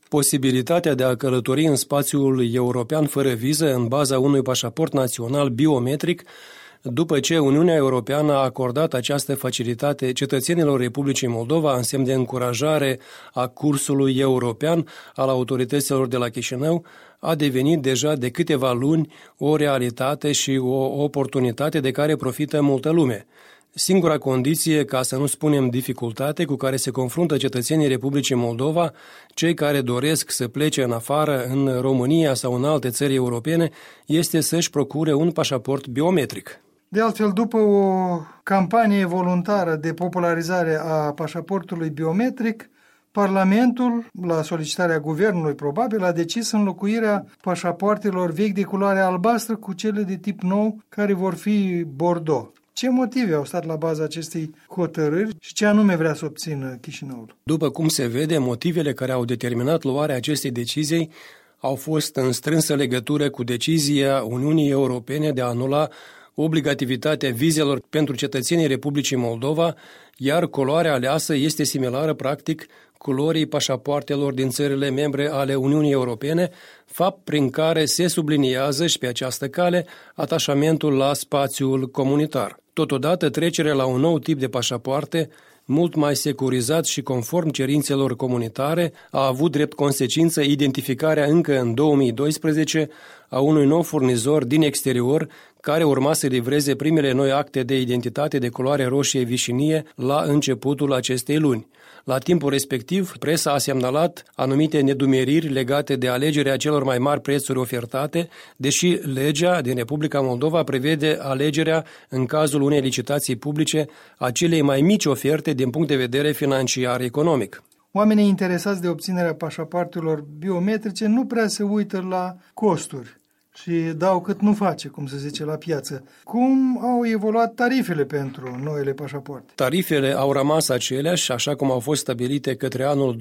posibilitatea de a călători în spațiul european fără viză în baza unui pașaport național biometric, după ce Uniunea Europeană a acordat această facilitate cetățenilor Republicii Moldova în semn de încurajare a cursului european al autorităților de la Chișinău, a devenit deja de câteva luni o realitate și o oportunitate de care profită multă lume. Singura condiție, ca să nu spunem dificultate, cu care se confruntă cetățenii Republicii Moldova, cei care doresc să plece în afară, în România sau în alte țări europene, este să-și procure un pașaport biometric. De altfel, după o campanie voluntară de popularizare a pașaportului biometric, Parlamentul, la solicitarea guvernului probabil, a decis înlocuirea pașapoartelor vechi de culoare albastră cu cele de tip nou, care vor fi Bordeaux. Ce motive au stat la baza acestei hotărâri și ce anume vrea să obțină Chișinăul? După cum se vede, motivele care au determinat luarea acestei decizii au fost în strânsă legătură cu decizia Uniunii Europene de a anula obligativitatea vizelor pentru cetățenii Republicii Moldova, iar culoarea aleasă este similară, practic, culorii pașapoartelor din țările membre ale Uniunii Europene, fapt prin care se subliniază și pe această cale atașamentul la spațiul comunitar. Totodată, trecerea la un nou tip de pașapoarte, mult mai securizat și conform cerințelor comunitare, a avut drept consecință identificarea încă în 2012 a unui nou furnizor din exterior care urma să livreze primele noi acte de identitate de culoare roșie vișinie la începutul acestei luni. La timpul respectiv, presa a semnalat anumite nedumeriri legate de alegerea celor mai mari prețuri ofertate, deși legea din Republica Moldova prevede alegerea, în cazul unei licitații publice, a celei mai mici oferte din punct de vedere financiar-economic. Oamenii interesați de obținerea pașapoartelor biometrice nu prea se uită la costuri și dau cât nu face, cum se zice la piață. Cum au evoluat tarifele pentru noile pașapoarte? Tarifele au rămas aceleași, așa cum au fost stabilite către anul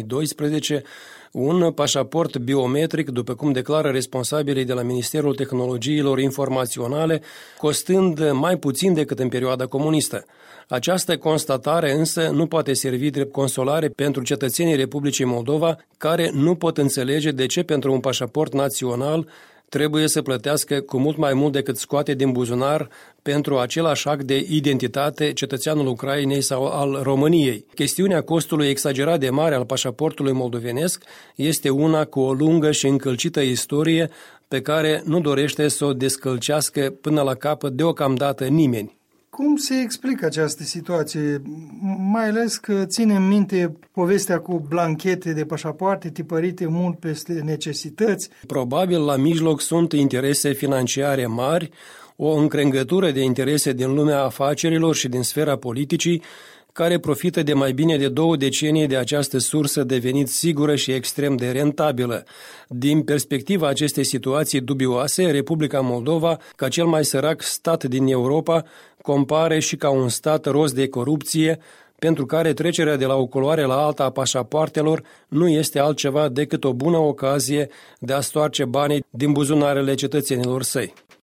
2012, un pașaport biometric, după cum declară responsabilii de la Ministerul Tehnologiilor Informaționale, costând mai puțin decât în perioada comunistă. Această constatare însă nu poate servi drept consolare pentru cetățenii Republicii Moldova, care nu pot înțelege de ce pentru un pașaport național trebuie să plătească cu mult mai mult decât scoate din buzunar pentru același act de identitate cetățeanul Ucrainei sau al României. Chestiunea costului exagerat de mare al pașaportului moldovenesc este una cu o lungă și încălcită istorie pe care nu dorește să o descălcească până la capăt deocamdată nimeni. Cum se explică această situație? Mai ales că ținem minte povestea cu blanchete de pașapoarte tipărite mult peste necesități. Probabil la mijloc sunt interese financiare mari, o încrengătură de interese din lumea afacerilor și din sfera politicii, care profită de mai bine de 2 decenii de această sursă devenit sigură și extrem de rentabilă. Din perspectiva acestei situații dubioase, Republica Moldova, ca cel mai sărac stat din Europa, compare și ca un stat roz de corupție, pentru care trecerea de la o culoare la alta a pașapoartelor nu este altceva decât o bună ocazie de a stoarce banii din buzunarele cetățenilor săi.